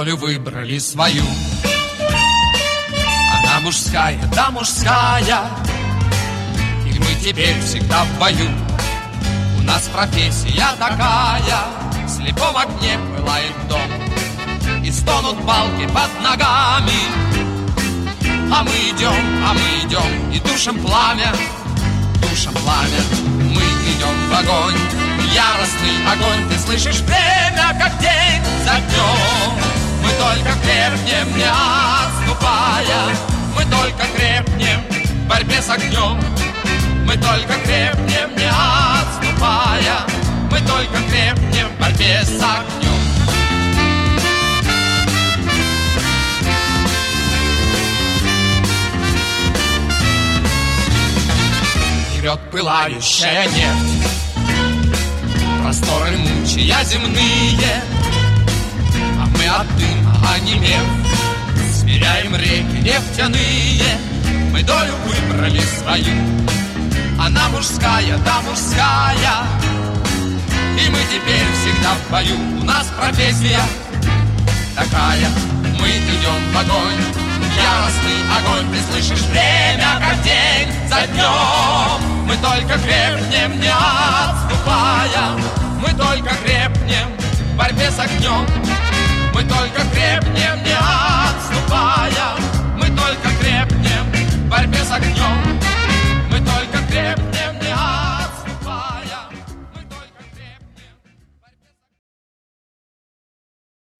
долю выбрали свою. Она мужская, да мужская, и мы теперь всегда в бою. У нас профессия такая, в слепом огне пылает дом, и стонут палки под ногами. А мы идем, и душим пламя, мы идем в огонь, яростный огонь. Ты слышишь, время, как день за днем. Мы только крепнем, не отступая, мы только крепнем в борьбе с огнем. Мы только крепнем, не отступая, мы только крепнем в борьбе с огнем. Вперед пылающая нефть, просторы мучия земные, а мы от дыма онемев смиряем реки нефтяные. Мы долю выбрали свою, она мужская, да мужская, и мы теперь всегда в бою. У нас профессия такая, мы идем в огонь, яростный огонь. Ты слышишь, время, как день за днем. Мы только крепнем, не отступая, мы только крепнем в борьбе с огнем. Мы только крепнем